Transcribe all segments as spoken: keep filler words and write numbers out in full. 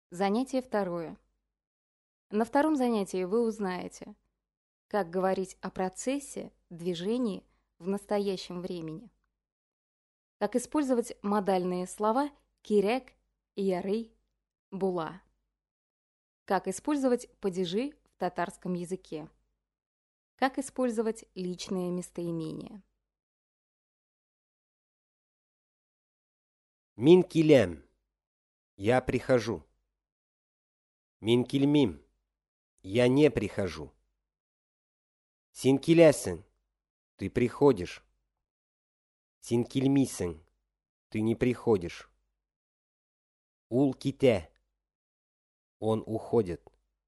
Занятие второе. На втором занятии вы узнаете, как говорить о процессе, движении в настоящем времени, как использовать модальные слова «кирек», «ярый», «була», как использовать падежи в татарском языке, как использовать личные местоимения. Мин килем. Я прихожу. Мин килмим. Я не прихожу. Син килесен. Ты приходишь. Син килмисен. Ты не приходишь. Ул ките. Он уходит.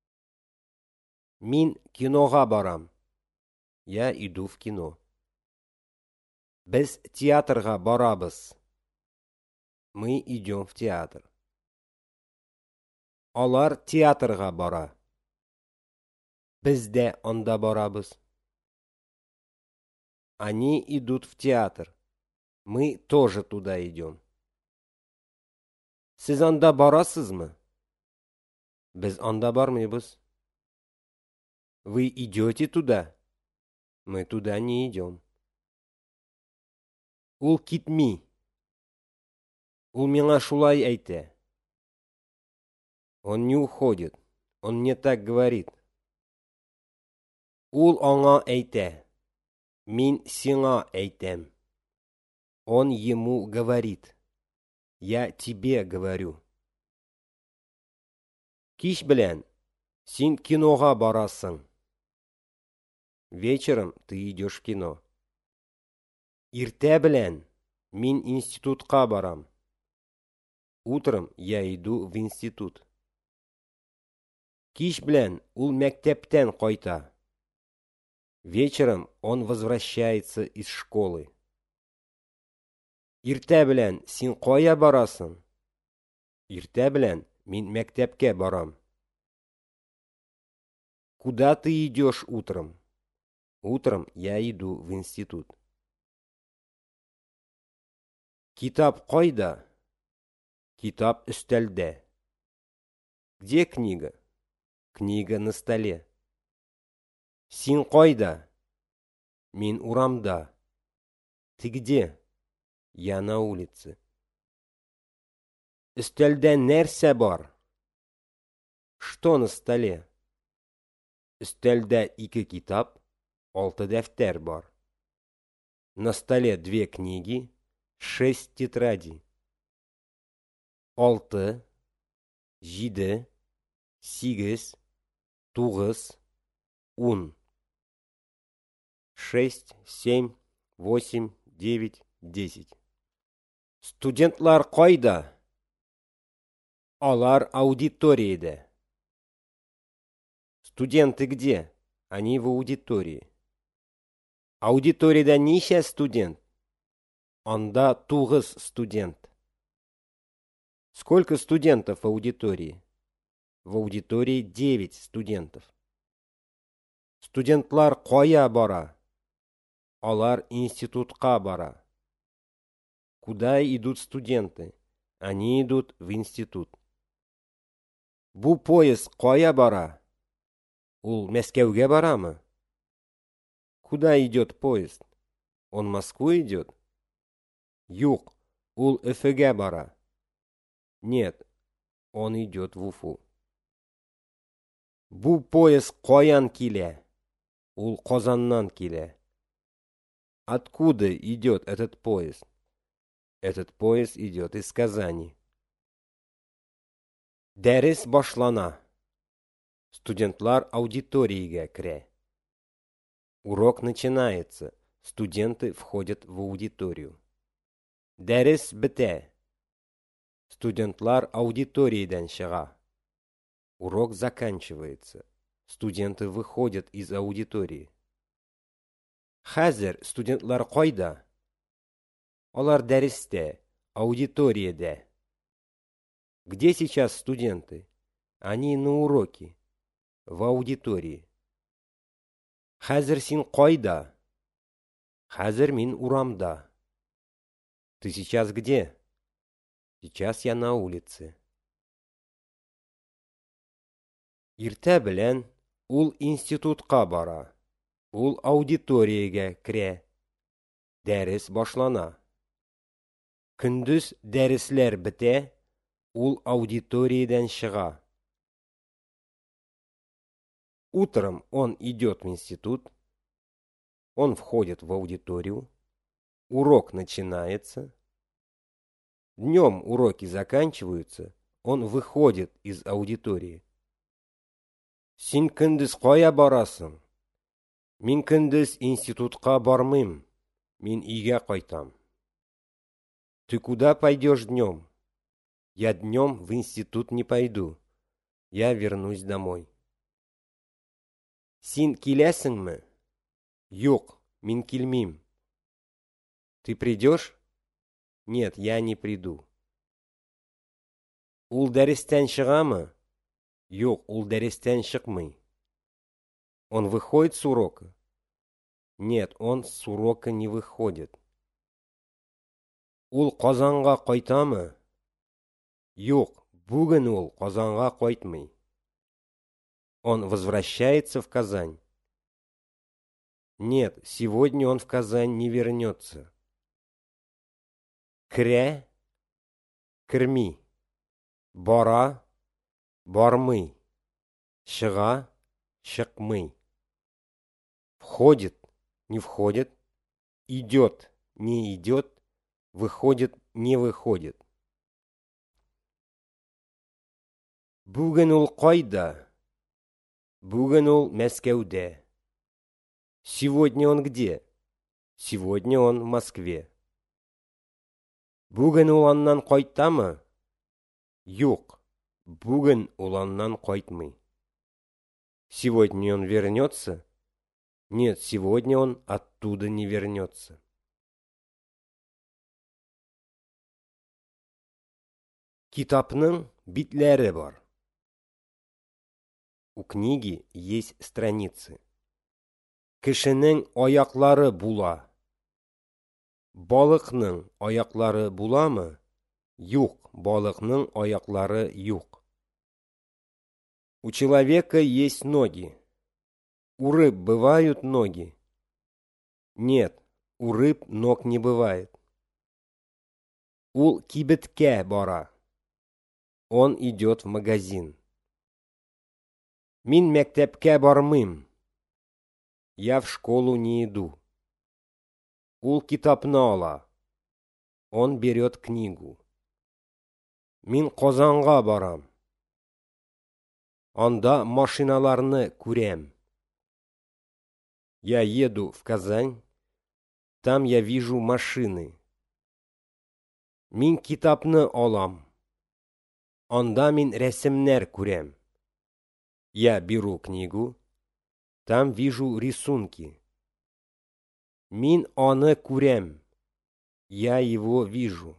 Мин кинога барам. Я иду в кино. Без театрга барабыз. Мы идем в театр. Алар театрга бара. Біз де анда барабыз. Они идут в театр. Мы тоже туда идем. Сіз анда барасызмы? Біз анда бармайбыз. Вы идете туда? Мы туда не идем. Ул китми. Ул миңа шулай әйтә. Он не уходит. Он мне так говорит. Ул аңа әйтә. Мин сиңа әйтәм. Он ему говорит. Я тебе говорю. Кич белән син кинога барасың. Вечером ты идешь в кино. Иртә белән мин институтка барам. Утром я иду в институт. Кич белән ул мәктәптән кайта. Вечером он возвращается из школы. Иртә белән син кая барасың? Иртә белән мин мәктәпкә барам. Куда ты идешь утром? Утром я иду в институт. Китап кайда? Китап өстәлдә. Где книга? Книга на столе. Син кайда? Мин урамда. Ты где? Я на улице. Өстәлдә нәрсә бар? Что на столе? Өстәлдә ике китап, алты дәфтәр бар. На столе две книги, шесть тетрадей. Алты, җиде, сигез, тугыз, ун. Шесть, семь, восемь, девять, десять. Студентлар кайда? Алар аудиториядә. Студенты где? Они в аудитории. Аудиториядә ничә студент? Анда тугыз студент. Сколько студентов в аудитории? В аудитории девять студентов. Студентлар кая бара? Алар институтка бара. Куда идут студенты? Они идут в институт. Бу поезд кая бара? Ул Мәскәүгә барамы? Куда идет поезд? Он в Москву идет? Юк, ул Өфөгә бара. Нет, он идет в Уфу. Бу поезд каян килә? Ул Казаннан килә. Откуда идет этот поезд? Этот поезд идет из Казани. Дәрес башлана. Студентлар аудиториягә керә. Урок начинается. Студенты входят в аудиторию. Дәрес бетә. Студентлар аудиториядан чыга. Урок заканчивается. Студенты выходят из аудитории. Хәзер студентлар кайда? Алар дәрестә, аудиториядә. Где сейчас студенты? Они на уроке, в аудитории. Хәзер син кайда? Хәзер мин урамда. Ты сейчас где? Сейчас я на улице. Иртә белән ул институтка бара. Ул аудиториягә керә. Дәрес башлана. Көндез дәресләр бетә, ул аудиториядан чыга. Утром он идет в институт. Он входит в аудиторию. Урок начинается. Днем уроки заканчиваются. Он выходит из аудитории. Син көндез кая барасың? Мин көндез институтка бармыйм. Мин өйгә кайтам. Ты куда пойдешь днем? Я днем в институт не пойду. Я вернусь домой. Син киләсеңме? Юк, мин килмим. Ты придешь? Нет, я не приду. Ул дәрестән чыгамы? Юк, ул дәрестән чыкмый. Он выходит с урока? Нет, он с урока не выходит. Ул Казанга кайтамы? Юк, бүген ул Казанга кайтмый. Он возвращается в Казань? Нет, сегодня он в Казань не вернется. Керә, керми. Бара, бармый. Чыга, чыкмый. Входит, не входит. Идет, не идет. Выходит, не выходит. Бүген ул кайда? Бүген ул Мәскәүдә. Сегодня он где? Сегодня он в Москве. Бүген ул аннан кайтамы? Юк, бүген ул аннан кайтмый. Сегодня он вернется? Нет, сегодня он оттуда не вернется. Китапның битләре бар. У книги есть страницы. Кешенең аяклары була. Балыкның аяклары буламы? Юк, балыкның аяклары юк. У человека есть ноги. У рыб бывают ноги? Нет, у рыб ног не бывает. Ул кибеткә бара. Он идет в магазин. Мин мәктәпкә бармыйм. Я в школу не иду. Ул китапны ала. Он берет книгу. Мин Казанга барам. Анда машиналарны күрәм. Я еду в Казань. Там я вижу машины. Мин китапны алам. Анда мин рәсемнәр күрәм. Я беру книгу. Там вижу рисунки. Мин аны күрәм. Я его вижу.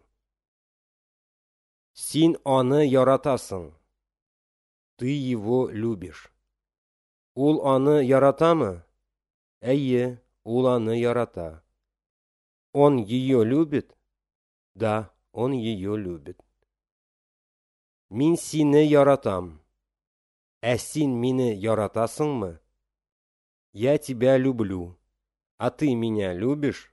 Син аны яратасың. Ты его любишь. Ул аны яратамы? Әйе, ул аны ярата. Он ее любит? Да, он ее любит. Мин сине яратам. Ә син мине яратасыңмы? Я тебя люблю. А ты меня любишь?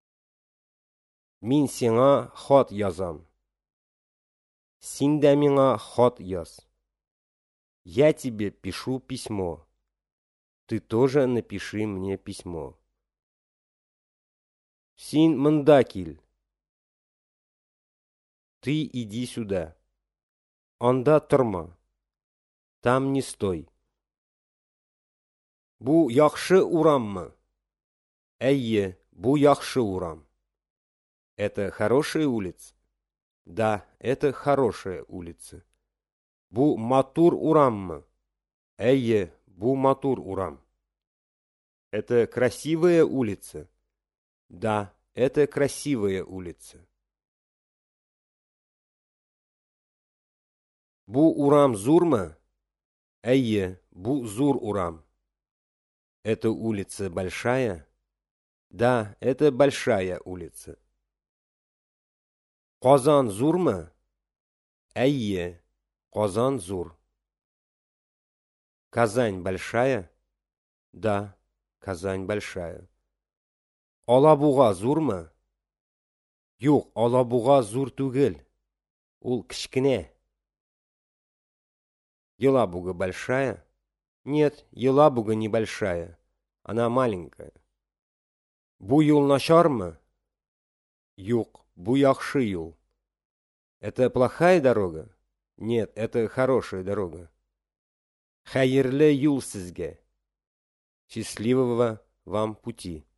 Мин сиңа хат язам. Син дә миңа хат яз. Я тебе пишу письмо. Ты тоже напиши мне письмо. Син монда кил. Ты иди сюда. Анда торма. Там не стой. Бу яхшы ураммы? Әйе, бу яхшы урам. Это хорошая улица? Да, это хорошая улица. Бу матур ураммы? Әйе, бу матур урам. Это красивая улица? Да, это красивая улица. Бу урам зурмы? Әйе, бу зур урам. Эта улица большая? Да, это большая улица. Казан зурмы? Әйе, Казан зур. Казань большая? Да, Казань большая. Алабуга зурмы? Юк, Алабуга зур түгел. Ул кичкенә. Елабуга большая? Нет, Елабуга небольшая. Она маленькая. Бу юл начармы? Юк, бу яхшы юл. Это плохая дорога? Нет, это хорошая дорога. Хәерле юл сезгә. Счастливого вам пути.